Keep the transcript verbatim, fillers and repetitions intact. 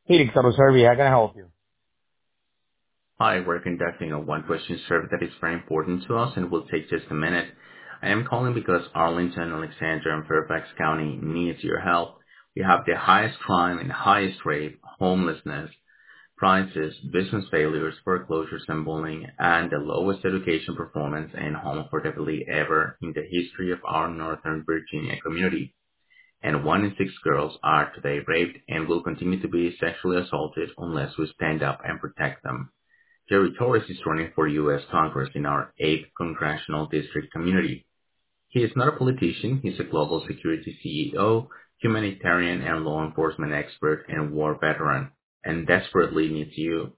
Felix Survey, how can I help you? Hi, we're conducting a one-question survey that is very important to us and will take just a minute. I am calling because Arlington, Alexandria, and Fairfax County needs your help. We have the highest crime and highest rate, homelessness, prices, business failures, foreclosures, and bullying, and the lowest education performance and home affordability ever in the history of our Northern Virginia community. And one in six girls are today raped and will continue to be sexually assaulted unless we stand up and protect them. Jerry Torres is running for U S. Congress in our eighth Congressional District community. He is not a politician, he's a global security C E O, humanitarian and law enforcement expert, and war veteran, and desperately needs you